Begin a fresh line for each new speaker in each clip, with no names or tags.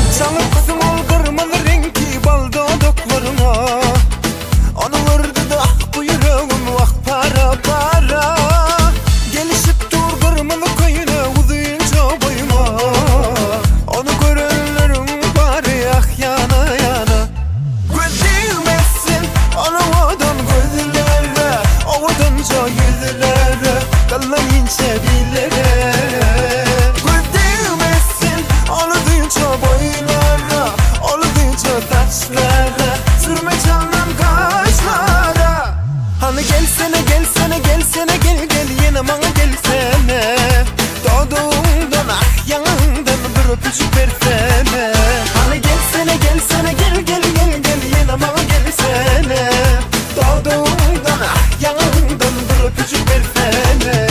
Çalıp kızım ol kırmızı renkli bal dudaklarına. Onu vurdu da ah buyruğum vah para para. Gelişip dur kırmızı koyuna uzayınca boyuma. Onu görenlerin bari ah yana yana. Gözülmesin onu odan gözlere, ovadanca yüzlere, kallayınca dillere. Gözülmesin onu duyunca boylara, onu duyunca taşlara, sürme çalmam kaşlara. Hani gelsene gelsene gelsene gel gel yine bana gelsene. Doğduğumdan ah yanından bir öpücük versene. Hani gelsene gelsene gel gel gel gel yine bana gelsene. Doğduğumdan ah yanından bir öpücük versene.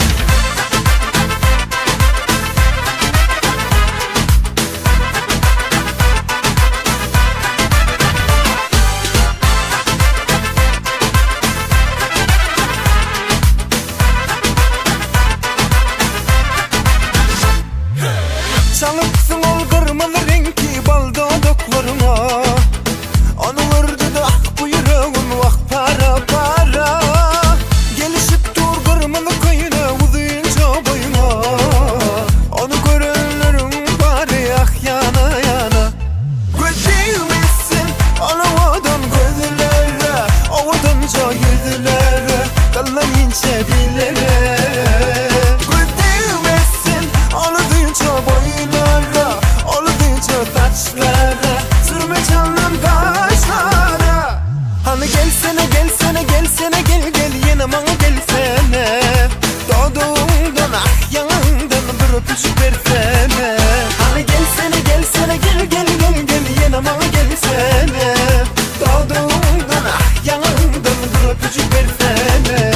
Çalıpsın ol kırmızı renkli bal dudaklarına. Onu vurdu da ah buyruğum vah para para. Gelişip dur kırmızı koyuna uzayınca boyuna. Onu görenlerin bari ah yana yana. Gözülmesin onu odan gözlere, ovadanca yüzlere, kallayınca dillere. Gözülmesin onu duyunca boylara, onu duyunca taşlara, sürme çalmam kaşlara. Hani gelsene gelsene gelsene gel gel yine bana gelsene. Doğduğumdan ah yanından bir öpücük versene. Hani gelsene gelsene gel gel gel gel yine bana gelsene. Doğduğumdan ah yanından bir öpücük versene.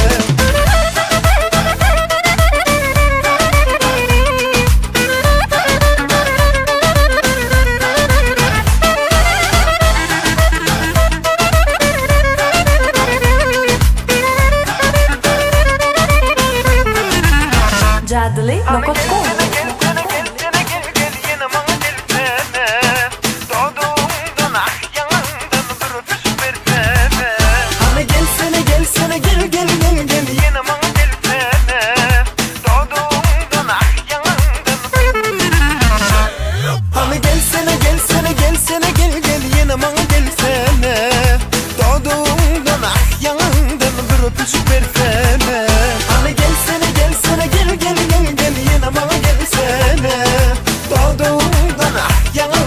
Jadli.com
öpücük versene. Hani gelsene gelsene gel gel gel gel yine bana gelsene. Doğduğumdan ah yana